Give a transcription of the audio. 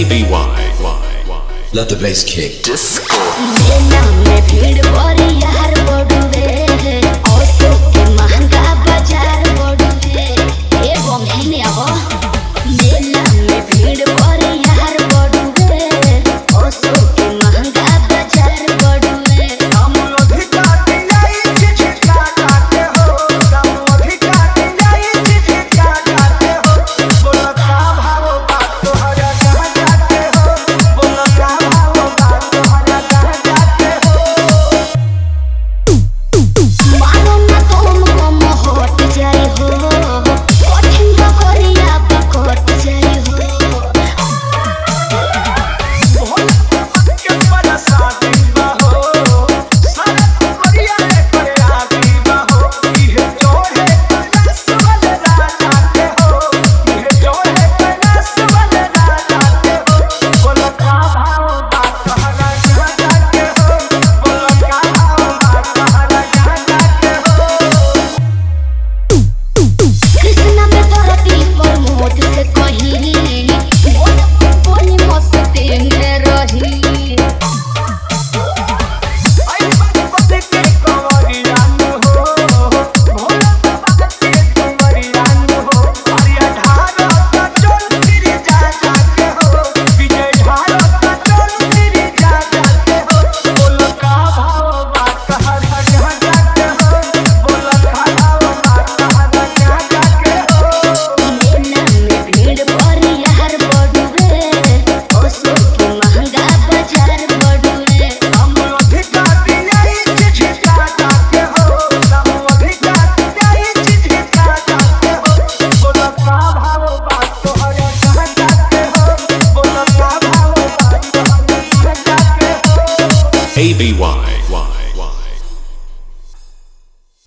Let the bass kick. Disco. मेला में भीड़ बड़ी यार बड़ुए औसो के महंगा बाजार बड़ुए ए बंधने अब मेला में भीड़ बड़ी यार बड़ुए औसो के महंगा बाजार बड़ुए हम अधिकार लाई झिझका जाते हो हम अधिकार लाई झिझका जाते हो बोला का भाव बात तोहरा कहां जाते हो बोला का भाव बात तोहरा कहां जाते हो मानो ना तुम कम हट जाए हो कठिन करिया बकट जाए हो बहुत के परेशानी बा हो सारा परिया करे आगी बा हो ये जोड़े कनस वाले ना जाते हो ये जोड़े कनस वाले ना जाते हो बोला का भाव बात तोहरा कहां जाते हो बोला का भाव बात तोहरा कहां जाते हो कृष्णा पे धरती पर मोद से कही बोली मस्ती में रही आई बात के कवरियान हो भोला बाबा के कवरियान हो हरिया ढारो का चोल तेरी जा जाते हो विजय ढारो का चोल तेरी जा जाते हो बोला का भाव बात तोहरा कहां जाते हो बोला का भाव बात तोहरा कहां जाते हो मेला में भीड़ बड़ी यार बड़ुए औसो के महंगा बाजार बड़ुए हम अधिकार लाई झिझका जाते हो हम अधिकार लाई झिझका जाते हो बोला का भाव बात तोहरा कहां जाते हो बोला का भाव बात तोहरा कहां जाते हो ABY.